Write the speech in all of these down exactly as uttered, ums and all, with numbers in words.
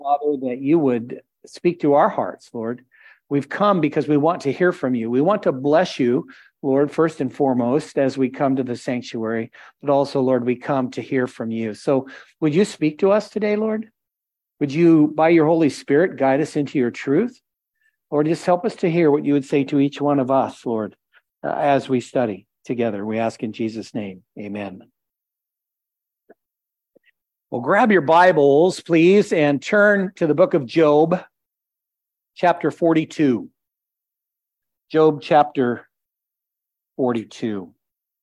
Father, that you would speak to our hearts, Lord. We've come because we want to hear from you. We want to bless you, Lord, first and foremost, as we come to the sanctuary, but also, Lord, we come to hear from you. So would you speak to us today, Lord? Would you, by your Holy Spirit, guide us into your truth? Lord, just help us to hear what you would say to each one of us, Lord, uh, as we study together. We ask in Jesus' name, amen. Well, grab your Bibles, please, and turn to the book of Job, chapter forty-two. Job chapter forty-two.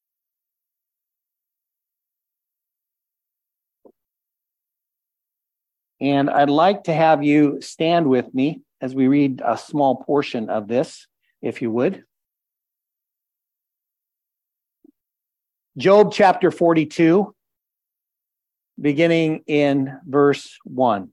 And I'd like to have you stand with me as we read a small portion of this, if you would. Job chapter forty-two, beginning in verse one.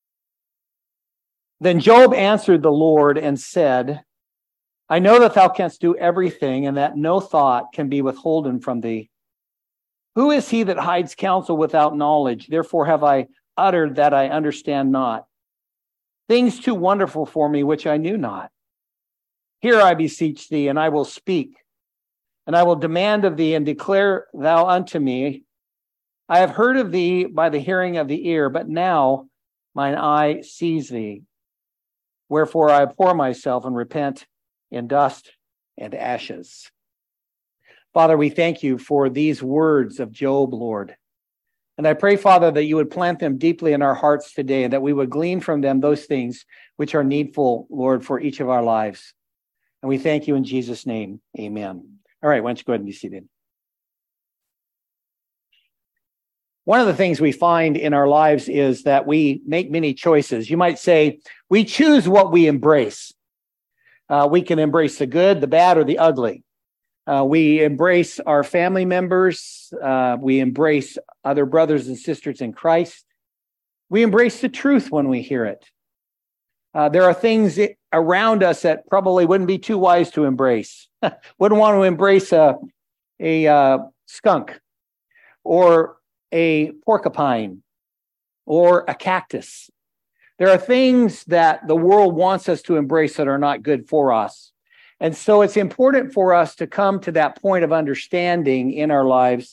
Then Job answered the Lord and said, I know that thou canst do everything, and that no thought can be withholden from thee. Who is he that hides counsel without knowledge? Therefore have I uttered that I understand not. Things too wonderful for me, which I knew not. Hear, I beseech thee, and I will speak, and I will demand of thee, and declare thou unto me. I have heard of thee by the hearing of the ear, but now mine eye sees thee. Wherefore I abhor myself and repent in dust and ashes. Father, we thank you for these words of Job, Lord. And I pray, Father, that you would plant them deeply in our hearts today, and that we would glean from them those things which are needful, Lord, for each of our lives. And we thank you in Jesus' name. Amen. All right, why don't you go ahead and be seated. One of the things we find in our lives is that we make many choices. You might say we choose what we embrace. Uh, we can embrace the good, the bad, or the ugly. Uh, we embrace our family members. Uh, we embrace other brothers and sisters in Christ. We embrace the truth when we hear it. Uh, there are things around us that probably wouldn't be too wise to embrace. Wouldn't want to embrace a, a uh, skunk or a porcupine or a cactus. There are things that the world wants us to embrace that are not good for us. And so it's important for us to come to that point of understanding in our lives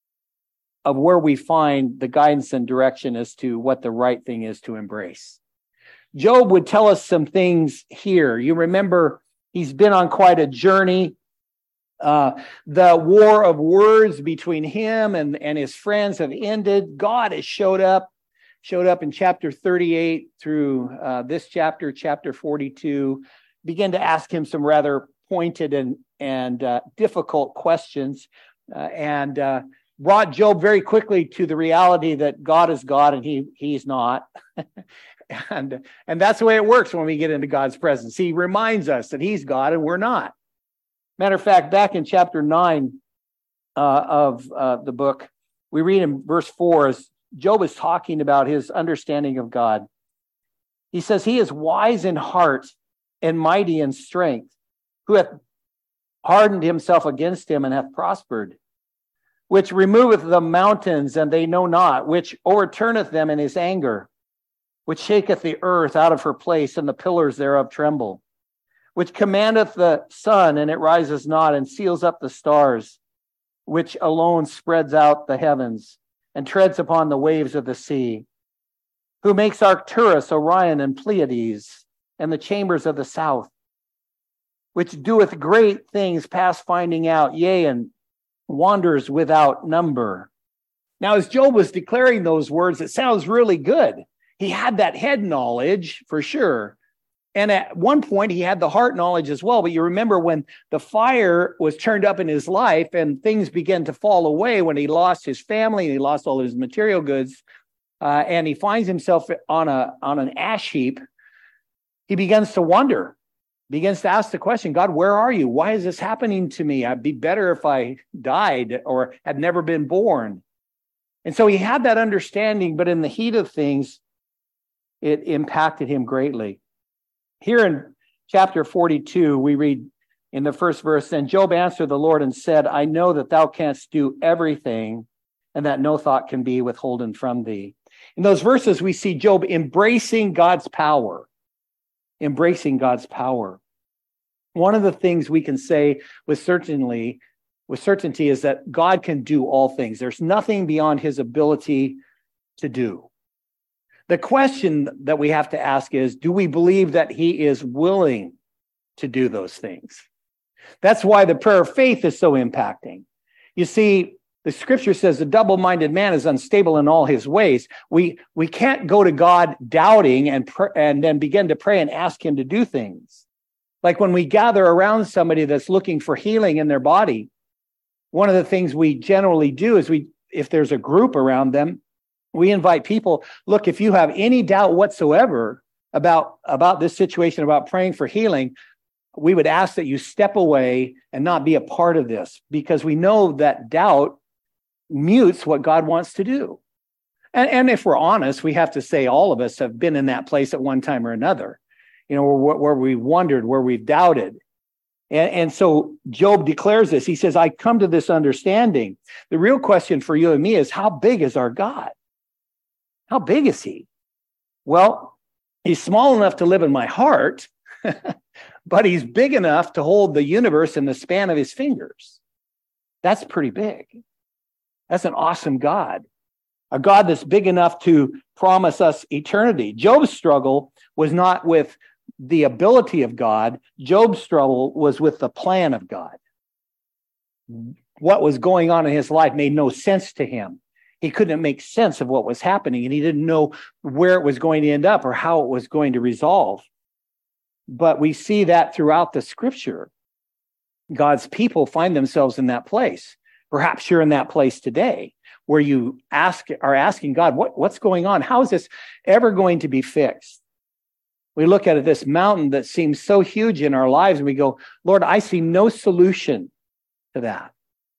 of where we find the guidance and direction as to what the right thing is to embrace. Job would tell us some things here. You remember he's been on quite a journey. Uh, the war of words between him and, and his friends have ended. God has showed up, showed up in chapter thirty-eight through uh, this chapter, chapter forty-two, began to ask him some rather pointed and, and uh, difficult questions, uh, and uh, brought Job very quickly to the reality that God is God and he he's not. and, and that's the way it works when we get into God's presence. He reminds us that he's God and we're not. Matter of fact, back in chapter nine uh, of uh, the book, we read in verse four, as Job is talking about his understanding of God. He says, he is wise in heart and mighty in strength, who hath hardened himself against him and hath prospered, which removeth the mountains, and they know not, which overturneth them in his anger, which shaketh the earth out of her place, and the pillars thereof tremble, which commandeth the sun, and it rises not, and seals up the stars, which alone spreads out the heavens, and treads upon the waves of the sea, who makes Arcturus, Orion, and Pleiades, and the chambers of the south, which doeth great things past finding out, yea, and wonders without number. Now, as Job was declaring those words, it sounds really good. He had that head knowledge for sure. And at one point, he had the heart knowledge as well. But you remember when the fire was turned up in his life and things began to fall away, when he lost his family and he lost all his material goods, uh, and he finds himself on a on an ash heap, he begins to wonder, begins to ask the question, God, where are you? Why is this happening to me? I'd be better if I died or had never been born. And so he had that understanding, but in the heat of things, it impacted him greatly. Here in chapter forty-two, we read in the first verse, then Job answered the Lord and said, I know that thou canst do everything, and that no thought can be withholden from thee. In those verses, we see Job embracing God's power, embracing God's power. One of the things we can say with certainty, with certainty is that God can do all things. There's nothing beyond his ability to do. The question that we have to ask is, do we believe that he is willing to do those things? That's why the prayer of faith is so impacting. You see, the scripture says the double-minded man is unstable in all his ways. We, we can't go to God doubting and, pr- and then begin to pray and ask him to do things. Like when we gather around somebody that's looking for healing in their body, one of the things we generally do is we, if there's a group around them, we invite people, look, if you have any doubt whatsoever about, about this situation, about praying for healing, we would ask that you step away and not be a part of this, because we know that doubt mutes what God wants to do. And, and if we're honest, we have to say all of us have been in that place at one time or another, you know, where, where we wondered, where we've doubted. And, and so Job declares this. He says, I come to this understanding. The real question for you and me is, how big is our God? How big is he? Well, he's small enough to live in my heart, but he's big enough to hold the universe in the span of his fingers. That's pretty big. That's an awesome God, a God that's big enough to promise us eternity. Job's struggle was not with the ability of God. Job's struggle was with the plan of God. What was going on in his life made no sense to him. He couldn't make sense of what was happening, and he didn't know where it was going to end up or how it was going to resolve. But we see that throughout the scripture. God's people find themselves in that place. Perhaps you're in that place today where you ask, are asking God, what, what's going on? How is this ever going to be fixed? We look at this mountain that seems so huge in our lives, and we go, Lord, I see no solution to that.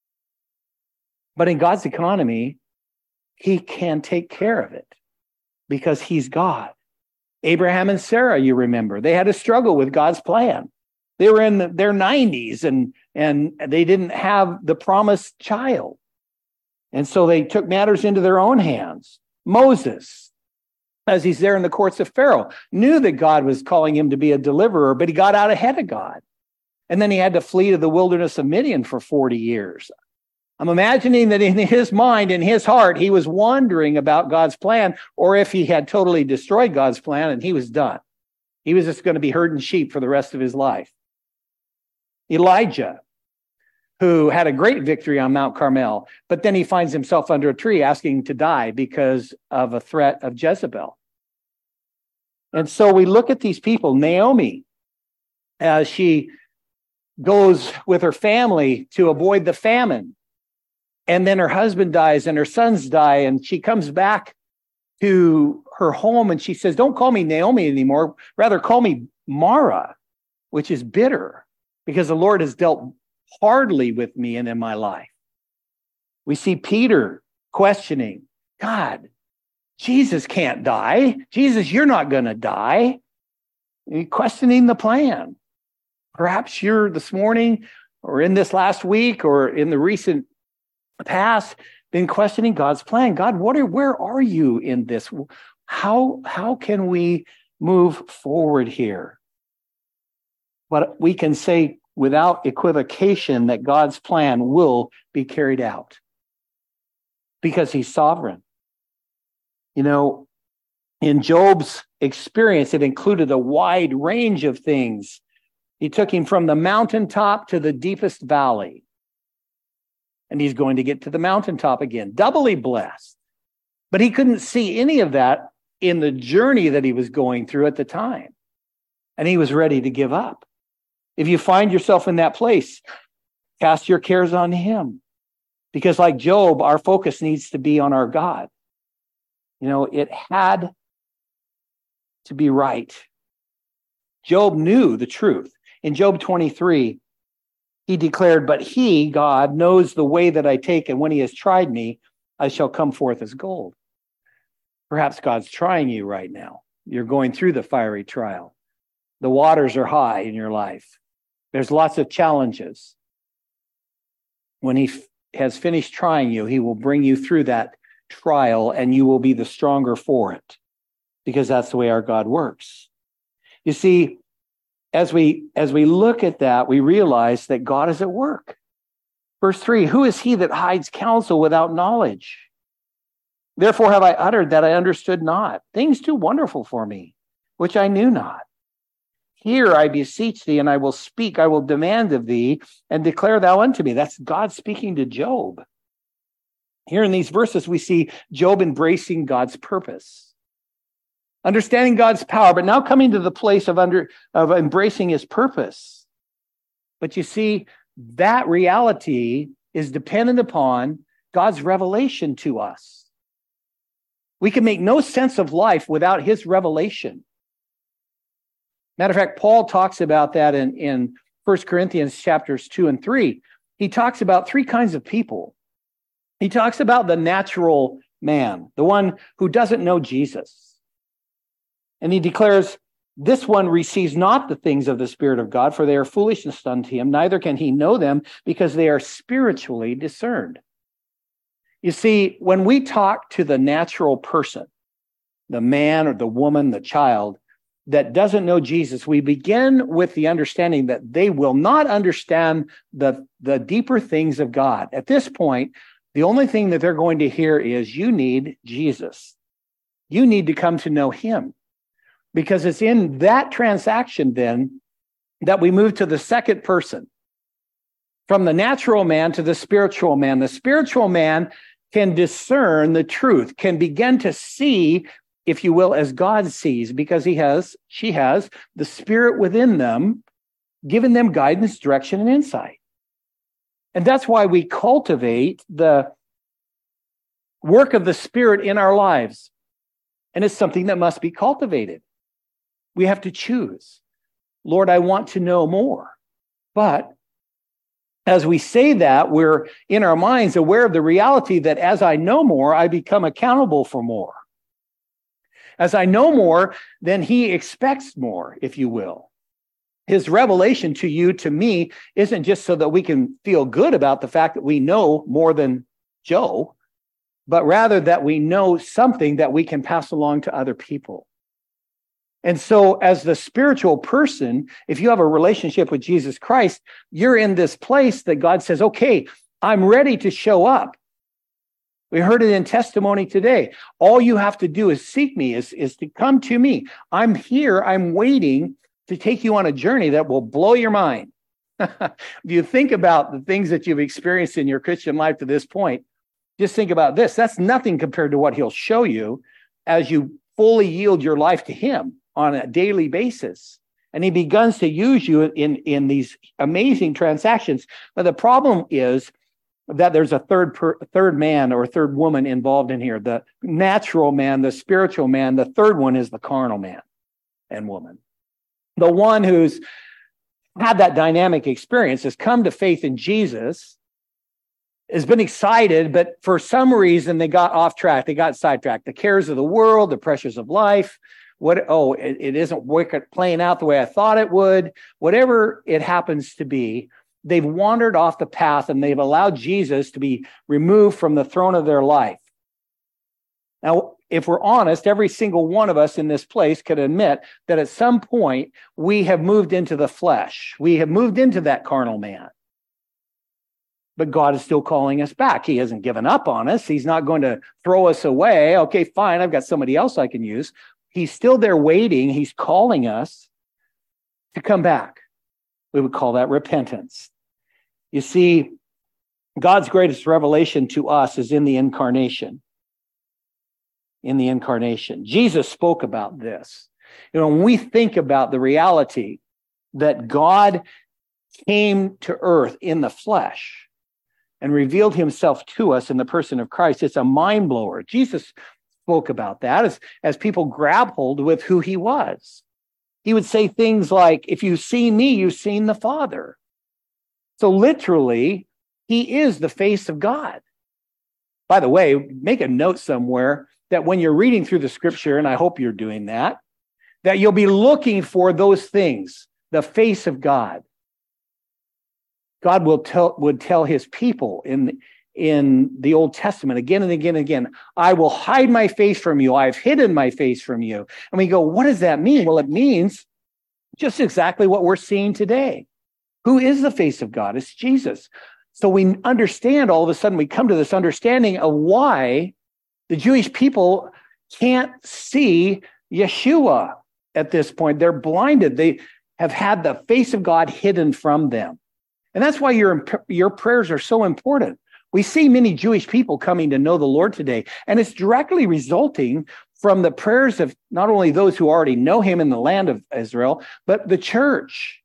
But in God's economy, he can take care of it because he's God. Abraham and Sarah, you remember, they had a struggle with God's plan. They were in their nineties and, and they didn't have the promised child. And so they took matters into their own hands. Moses, as he's there in the courts of Pharaoh, knew that God was calling him to be a deliverer, but he got out ahead of God. And then he had to flee to the wilderness of Midian for forty years. I'm imagining that in his mind, in his heart, he was wondering about God's plan, or if he had totally destroyed God's plan and he was done. He was just going to be herding sheep for the rest of his life. Elijah, who had a great victory on Mount Carmel, but then he finds himself under a tree asking to die because of a threat of Jezebel. And so we look at these people. Naomi, as she goes with her family to avoid the famine, and then her husband dies and her sons die, and she comes back to her home and she says, don't call me Naomi anymore, rather call me Mara, which is bitter, because the Lord has dealt hardly with me and in my life. We see Peter questioning, God, Jesus can't die. Jesus, you're not going to die. And questioning the plan. Perhaps you're this morning or in this last week or in the recent past been questioning God's plan. God, what are, where are you in this? How, how can we move forward here? But we can say without equivocation that God's plan will be carried out because he's sovereign. You know, in Job's experience, it included a wide range of things. He took him from the mountaintop to the deepest valley. And he's going to get to the mountaintop again, doubly blessed. But he couldn't see any of that in the journey that he was going through at the time. And he was ready to give up. If you find yourself in that place, cast your cares on him. Because like Job, our focus needs to be on our God. You know, it had to be right. Job knew the truth. In Job twenty-three, he declared, but he, God, knows the way that I take, and when he has tried me, I shall come forth as gold. Perhaps God's trying you right now. You're going through the fiery trial. The waters are high in your life. There's lots of challenges. When he f- has finished trying you, he will bring you through that trial, and you will be the stronger for it, because that's the way our God works. You see, as we as we look at that, we realize that God is at work. Verse three, who is he that hides counsel without knowledge? Therefore have I uttered that I understood not, things too wonderful for me, which I knew not. Hear, I beseech thee, and I will speak, I will demand of thee, and declare thou unto me. That's God speaking to Job. Here in these verses, we see Job embracing God's purpose, understanding God's power, but now coming to the place of under of embracing his purpose. But you see, that reality is dependent upon God's revelation to us. We can make no sense of life without his revelation. Matter of fact, Paul talks about that in, in First Corinthians chapters two and three. He talks about three kinds of people. He talks about the natural man, the one who doesn't know Jesus. And he declares, this one receives not the things of the Spirit of God, for they are foolishness unto him, neither can he know them, because they are spiritually discerned. You see, when we talk to the natural person, the man or the woman, the child, that doesn't know Jesus, we begin with the understanding that they will not understand the, the deeper things of God. At this point, the only thing that they're going to hear is, you need Jesus. You need to come to know him. Because it's in that transaction then that we move to the second person. From the natural man to the spiritual man. The spiritual man can discern the truth, can begin to see, if you will, as God sees, because he has, she has the Spirit within them, giving them guidance, direction, and insight. And that's why we cultivate the work of the Spirit in our lives. And it's something that must be cultivated. We have to choose. Lord, I want to know more. But as we say that, we're in our minds aware of the reality that as I know more, I become accountable for more. As I know more, then he expects more, if you will. His revelation to you, to me, isn't just so that we can feel good about the fact that we know more than Joe, but rather that we know something that we can pass along to other people. And so as the spiritual person, if you have a relationship with Jesus Christ, you're in this place that God says, okay, I'm ready to show up. We heard it in testimony today. All you have to do is seek me, is, is to come to me. I'm here. I'm waiting to take you on a journey that will blow your mind. If you think about the things that you've experienced in your Christian life to this point, just think about this. That's nothing compared to what he'll show you as you fully yield your life to him on a daily basis. And he begins to use you in, in these amazing transactions. But the problem is that there's a third per, third man or third woman involved in here. The natural man, the spiritual man. The third one is the carnal man and woman. The one who's had that dynamic experience, has come to faith in Jesus, has been excited, but for some reason they got off track. They got sidetracked. The cares of the world, the pressures of life. What? Oh, it, it isn't working, playing out the way I thought it would. Whatever it happens to be, they've wandered off the path and they've allowed Jesus to be removed from the throne of their life. Now, if we're honest, every single one of us in this place could admit that at some point we have moved into the flesh. We have moved into that carnal man. But God is still calling us back. He hasn't given up on us. He's not going to throw us away. Okay, fine, I've got somebody else I can use. He's still there waiting. He's calling us to come back. We would call that repentance. You see, God's greatest revelation to us is in the incarnation. In the incarnation. Jesus spoke about this. You know, when we think about the reality that God came to earth in the flesh and revealed himself to us in the person of Christ, it's a mind blower. Jesus spoke about that as, as people grappled with who he was. He would say things like, if you've seen me, you've seen the Father. So literally, he is the face of God. By the way, make a note somewhere that when you're reading through the scripture, and I hope you're doing that, that you'll be looking for those things, the face of God. God will tell would tell his people in in the Old Testament again and again and again. I will hide my face from you. I've hidden my face from you. And we go, what does that mean? Well, it means just exactly what we're seeing today. Who is the face of God? It's Jesus. So we understand, all of a sudden, we come to this understanding of why the Jewish people can't see Yeshua at this point. They're blinded. They have had the face of God hidden from them. And that's why your, your prayers are so important. We see many Jewish people coming to know the Lord today, and it's directly resulting from the prayers of not only those who already know him in the land of Israel, but the church.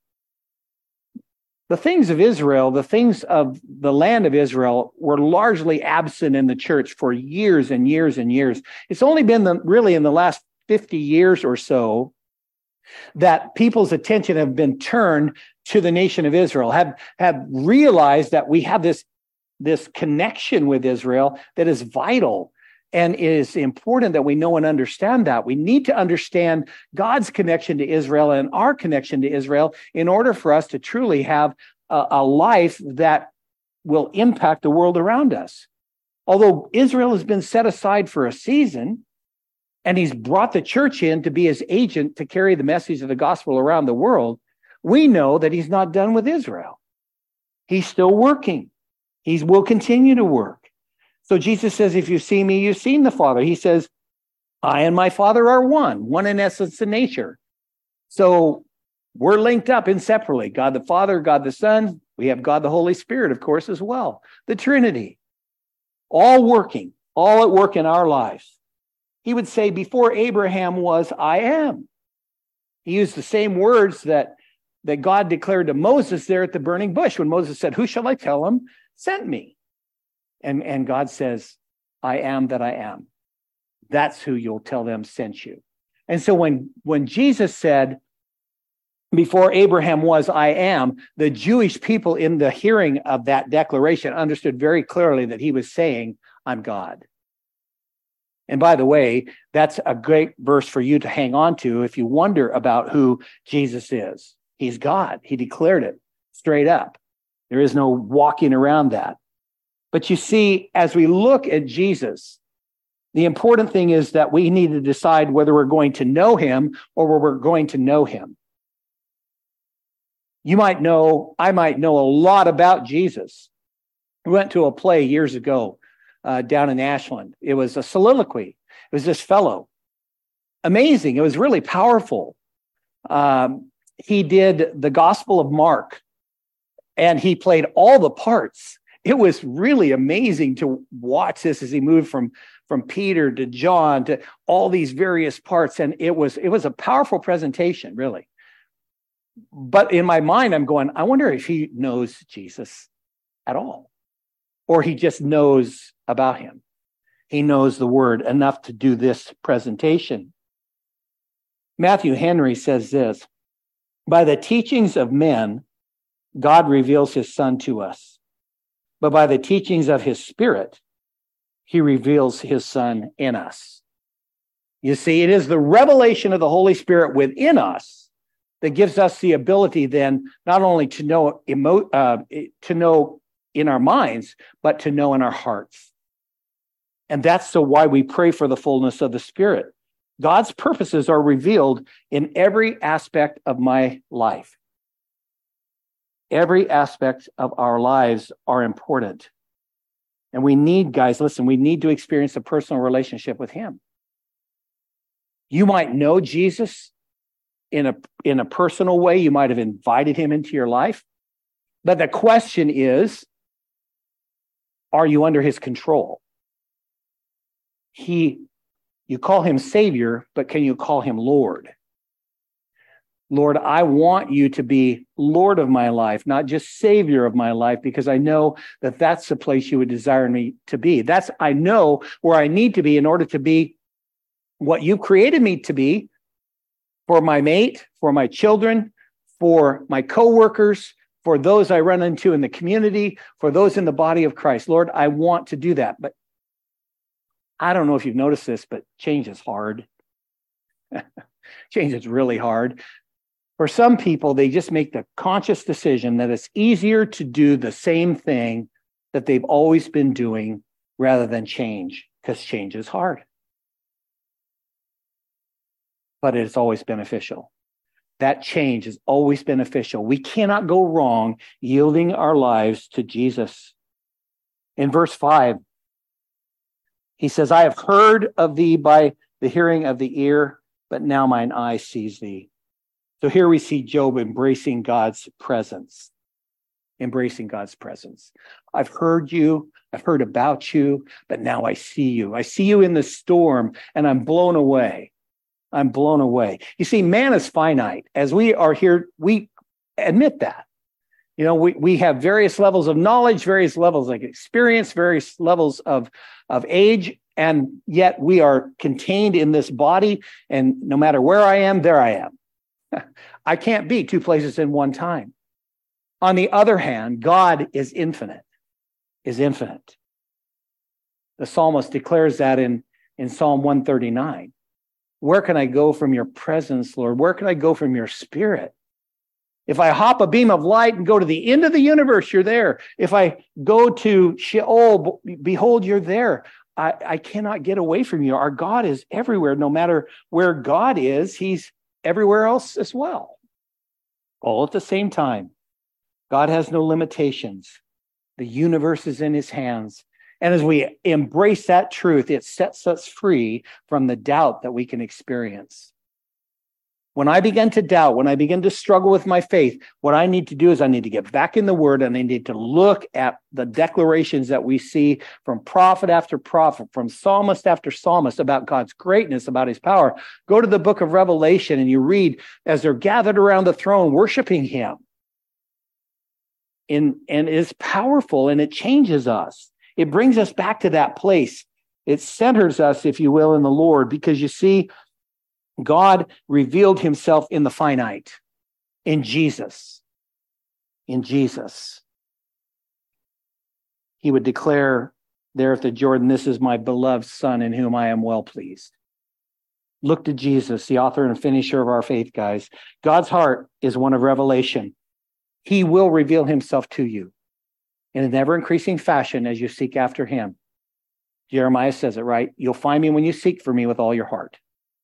The things of Israel, the things of the land of Israel were largely absent in the church for years and years and years. It's only been the, really in the last fifty years or so that people's attention have been turned to the nation of Israel, have, have realized that we have this this connection with Israel that is vital, and it is important that we know and understand that. We need to understand God's connection to Israel and our connection to Israel in order for us to truly have a, a life that will impact the world around us. Although Israel has been set aside for a season, and he's brought the church in to be his agent to carry the message of the gospel around the world, we know that he's not done with Israel. He's still working. He will continue to work. So Jesus says, if you see me, you've seen the Father. He says, I and my Father are one, one in essence and nature. So we're linked up inseparably. God the Father, God the Son. We have God the Holy Spirit, of course, as well. The Trinity. All working, all at work in our lives. He would say, before Abraham was, I am. He used the same words that, that God declared to Moses there at the burning bush when Moses said, who shall I tell him sent me? And, and God says, I am that I am. That's who you'll tell them sent you. And so when, when Jesus said, before Abraham was, I am, the Jewish people in the hearing of that declaration understood very clearly that he was saying, I'm God. And by the way, that's a great verse for you to hang on to if you wonder about who Jesus is. He's God. He declared it straight up. There is no walking around that. But you see, as we look at Jesus, the important thing is that we need to decide whether we're going to know him or whether we're going to know him. You might know, I might know a lot about Jesus. We went to a play years ago uh, down in Ashland. It was a soliloquy. It was this fellow. Amazing. It was really powerful. Um, he did the Gospel of Mark, and he played all the parts. It was really amazing to watch this as he moved from, from Peter to John to all these various parts. And it was, it was a powerful presentation, really. But in my mind, I'm going, I wonder if he knows Jesus at all, or he just knows about him. He knows the word enough to do this presentation. Matthew Henry says this, by the teachings of men, God reveals his Son to us. But by the teachings of his Spirit, he reveals his Son in us. You see, it is the revelation of the Holy Spirit within us that gives us the ability then not only to know emo- uh, to know in our minds, but to know in our hearts. And that's so why we pray for the fullness of the Spirit. God's purposes are revealed in every aspect of my life. Every aspect of our lives are important. And we need, guys, listen, we need to experience a personal relationship with him. You might know Jesus in a, in a personal way. You might have invited him into your life. But the question is, are you under his control? He, you call him Savior, but can you call him Lord? Lord, I want you to be Lord of my life, not just Savior of my life, because I know that that's the place you would desire me to be. That's, I know where I need to be in order to be what you've created me to be for my mate, for my children, for my coworkers, for those I run into in the community, for those in the body of Christ. Lord, I want to do that. But I don't know if you've noticed this, but change is hard. Change is really hard. For some people, they just make the conscious decision that it's easier to do the same thing that they've always been doing rather than change, because change is hard. But it's always beneficial. That change is always beneficial. We cannot go wrong yielding our lives to Jesus. In verse five, he says, I have heard of thee by the hearing of the ear, but now mine eye sees thee. So here we see Job embracing God's presence. Embracing God's presence. I've heard you, I've heard about you, but now I see you. I see you in the storm, and I'm blown away. I'm blown away. You see, man is finite. As we are here, we admit that. You know, we, we have various levels of knowledge, various levels of experience, various levels of, of age, and yet we are contained in this body, and no matter where I am, there I am. I can't be two places in one time. On the other hand, God is infinite, is infinite. The psalmist declares that in, in Psalm one thirty-nine. Where can I go from your presence, Lord? Where can I go from your spirit? If I hop a beam of light and go to the end of the universe, you're there. If I go to Sheol, behold, you're there. I, I cannot get away from you. Our God is everywhere. No matter where God is, he's everywhere else as well. All at the same time. God has no limitations. The universe is in his hands. And as we embrace that truth, it sets us free from the doubt that we can experience. When I begin to doubt, when I begin to struggle with my faith, what I need to do is I need to get back in the Word, and I need to look at the declarations that we see from prophet after prophet, from psalmist after psalmist about God's greatness, about his power. Go to the book of Revelation and you read as they're gathered around the throne worshiping him. In, and it's powerful, and it changes us. It brings us back to that place. It centers us, if you will, in the Lord, because you see, God revealed himself in the finite, in Jesus. In Jesus. He would declare there at the Jordan, this is my beloved Son in whom I am well pleased. Look to Jesus, the author and finisher of our faith, guys. God's heart is one of revelation. He will reveal himself to you in an ever-increasing fashion as you seek after him. Jeremiah says it, right? You'll find me when you seek for me with all your heart.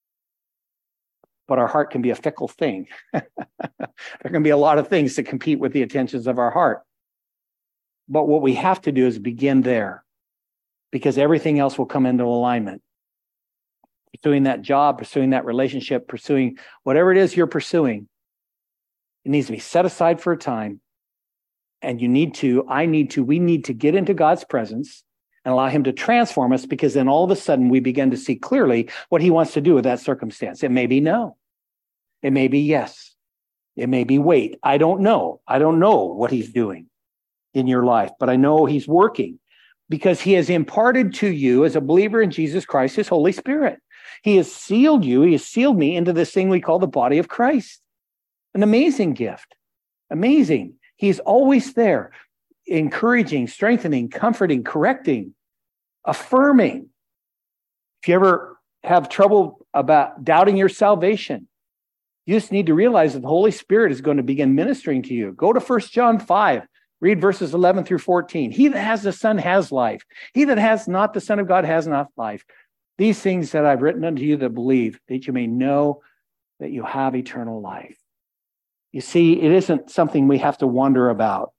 But our heart can be a fickle thing. There can be a lot of things that compete with the attentions of our heart. But what we have to do is begin there, because everything else will come into alignment. Pursuing that job, pursuing that relationship, pursuing whatever it is you're pursuing, it needs to be set aside for a time. And you need to, I need to, we need to get into God's presence and allow him to transform us, because then all of a sudden we begin to see clearly what he wants to do with that circumstance. It may be no. It may be yes. It may be wait. I don't know. I don't know what he's doing in your life, but I know he's working, because he has imparted to you as a believer in Jesus Christ, his Holy Spirit. He has sealed you. He has sealed me into this thing we call the body of Christ. An amazing gift. Amazing. He's always there, encouraging, strengthening, comforting, correcting, affirming. If you ever have trouble about doubting your salvation, you just need to realize that the Holy Spirit is going to begin ministering to you. Go to First John five, read verses eleven through fourteen. He that has the Son has life. He that has not the Son of God has not life. These things that I've written unto you that believe, that you may know that you have eternal life. You see, it isn't something we have to wonder about.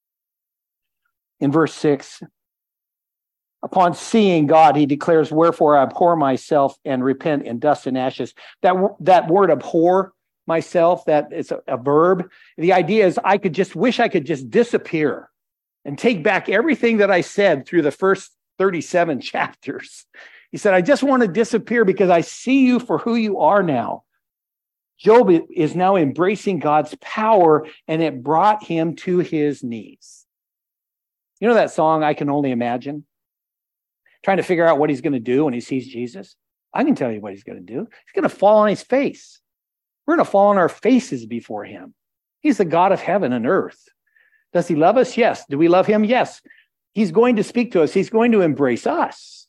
In verse six, upon seeing God, he declares, wherefore I abhor myself and repent in dust and ashes. That, that word abhor myself, that is a, a verb. The idea is I could just wish I could just disappear and take back everything that I said through the first thirty-seven chapters. He said, I just want to disappear because I see you for who you are now. Job is now embracing God's power, and it brought him to his knees. You know that song, I Can Only Imagine? Trying to figure out what he's going to do when he sees Jesus? I can tell you what he's going to do. He's going to fall on his face. We're going to fall on our faces before him. He's the God of heaven and earth. Does he love us? Yes. Do we love him? Yes. He's going to speak to us. He's going to embrace us.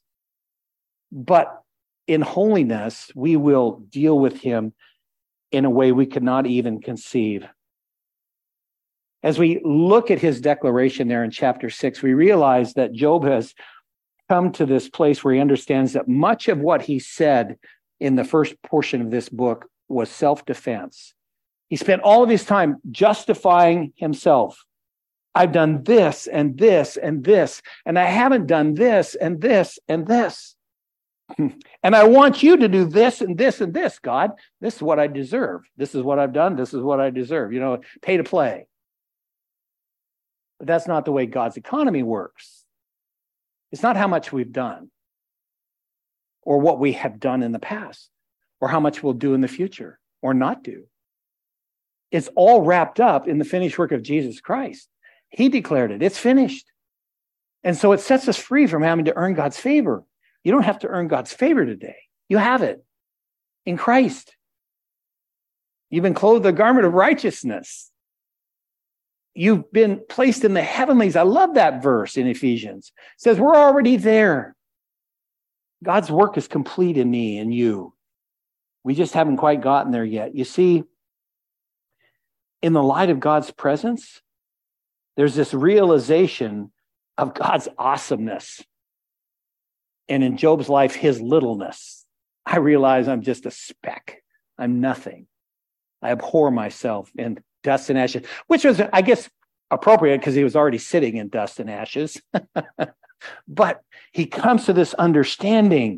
But in holiness, we will deal with him in a way we could not even conceive. As we look at his declaration there in chapter six, we realize that Job has come to this place where he understands that much of what he said in the first portion of this book was self-defense. He spent all of his time justifying himself. I've done this and this and this, and I haven't done this and this and this. And I want you to do this and this and this, God. This is what I deserve. This is what I've done. This is what I deserve. You know, pay to play. But that's not the way God's economy works. It's not how much we've done or what we have done in the past or how much we'll do in the future or not do. It's all wrapped up in the finished work of Jesus Christ. He declared it. It's finished. And so it sets us free from having to earn God's favor. You don't have to earn God's favor today. You have it in Christ. You've been clothed with the garment of righteousness. You've been placed in the heavenlies. I love that verse in Ephesians. It says we're already there. God's work is complete in me and you. We just haven't quite gotten there yet. You see, in the light of God's presence, there's this realization of God's awesomeness. And in Job's life, his littleness. I realize I'm just a speck. I'm nothing. I abhor myself in dust and ashes, which was, I guess, appropriate because he was already sitting in dust and ashes. But he comes to this understanding.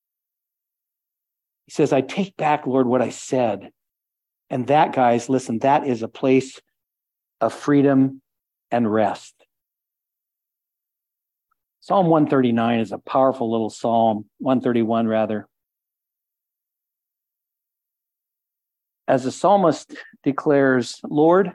He says, I take back, Lord, what I said. And that, guys, listen, that is a place of freedom and rest. Psalm one thirty-nine is a powerful little psalm, one thirty-one rather. As the psalmist declares, Lord,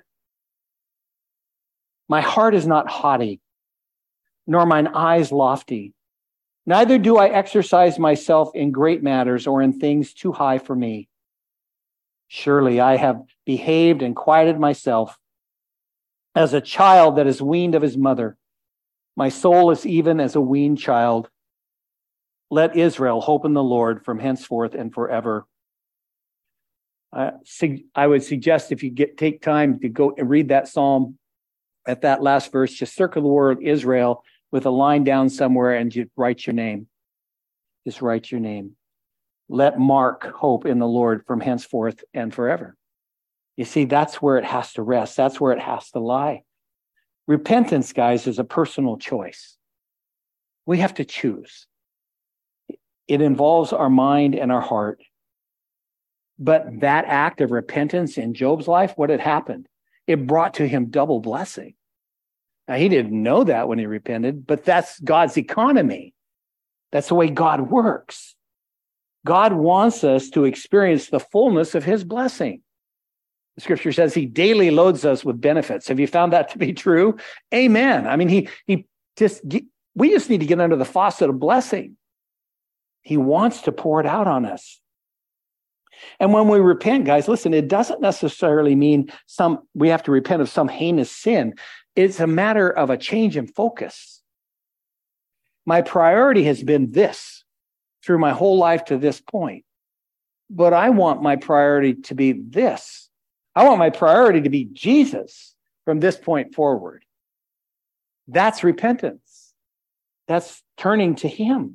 my heart is not haughty, nor mine eyes lofty. Neither do I exercise myself in great matters or in things too high for me. Surely I have behaved and quieted myself as a child that is weaned of his mother. My soul is even as a weaned child. Let Israel hope in the Lord from henceforth and forever. Uh, I would suggest if you get take time to go and read that psalm at that last verse, just circle the word Israel with a line down somewhere and just write your name. Just write your name. Let Mark hope in the Lord from henceforth and forever. You see, that's where it has to rest. That's where it has to lie. Repentance, guys, is a personal choice. We have to choose. It involves our mind and our heart. But that act of repentance in Job's life, what had happened? It brought to him double blessing. Now, he didn't know that when he repented, but that's God's economy. That's the way God works. God wants us to experience the fullness of his blessing. The scripture says he daily loads us with benefits. Have you found that to be true? Amen. I mean, he he just we just need to get under the faucet of blessing. He wants to pour it out on us. And when we repent, guys, listen, it doesn't necessarily mean some we have to repent of some heinous sin. It's a matter of a change in focus. My priority has been this through my whole life to this point. But I want my priority to be this. I want my priority to be Jesus from this point forward. That's repentance. That's turning to him.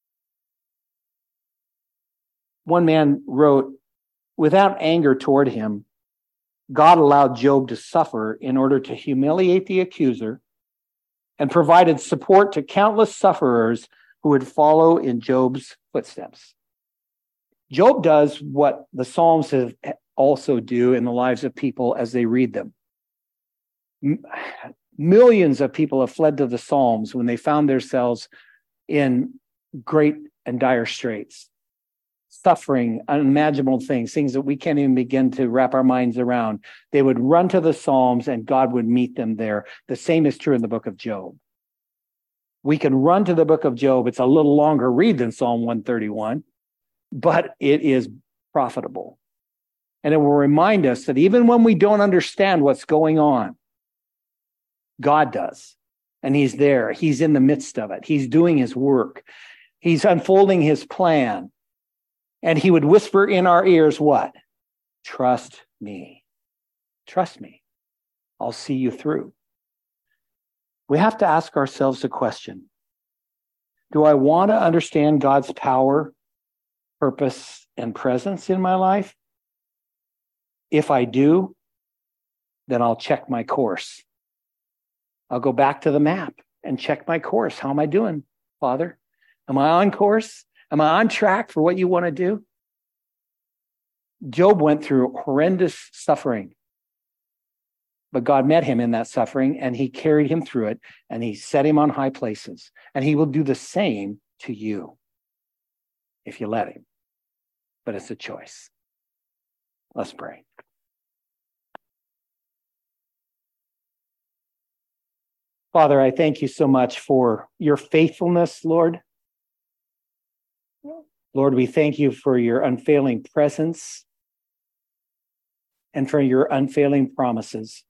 One man wrote, without anger toward him, God allowed Job to suffer in order to humiliate the accuser and provided support to countless sufferers who would follow in Job's footsteps. Job does what the Psalms have also do in the lives of people as they read them. M- millions of people have fled to the Psalms when they found themselves in great and dire straits, suffering, unimaginable things, things that we can't even begin to wrap our minds around. They would run to the Psalms and God would meet them there. The same is true in the book of Job. We can run to the book of Job. It's a little longer read than Psalm one thirty-one, but it is profitable. And it will remind us that even when we don't understand what's going on, God does. And he's there. He's in the midst of it. He's doing his work. He's unfolding his plan. And he would whisper in our ears what? Trust me. Trust me. I'll see you through. We have to ask ourselves a question. Do I want to understand God's power, purpose, and presence in my life? If I do, then I'll check my course. I'll go back to the map and check my course. How am I doing, Father? Am I on course? Am I on track for what you want to do? Job went through horrendous suffering, but God met him in that suffering and he carried him through it and he set him on high places. And he will do the same to you if you let him. But it's a choice. Let's pray. Father, I thank you so much for your faithfulness, Lord. Lord, we thank you for your unfailing presence and for your unfailing promises.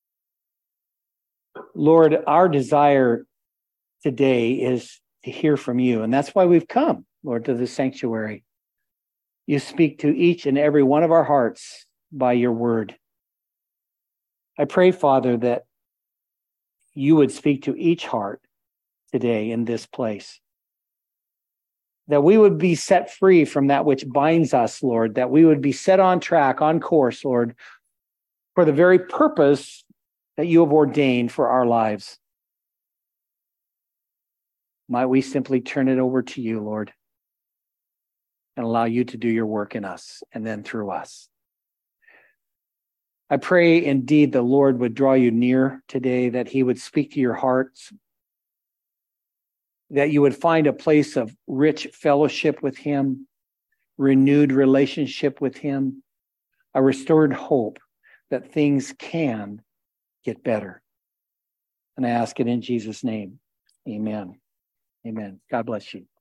Lord, our desire today is to hear from you, and that's why we've come, Lord, to the sanctuary. You speak to each and every one of our hearts by your word. I pray, Father, that you would speak to each heart today in this place. That we would be set free from that which binds us, Lord. That we would be set on track, on course, Lord, for the very purpose that you have ordained for our lives. Might we simply turn it over to you, Lord, and allow you to do your work in us and then through us. I pray indeed the Lord would draw you near today, that he would speak to your hearts, that you would find a place of rich fellowship with him, renewed relationship with him, a restored hope that things can get better. And I ask it in Jesus' name. Amen. Amen. God bless you.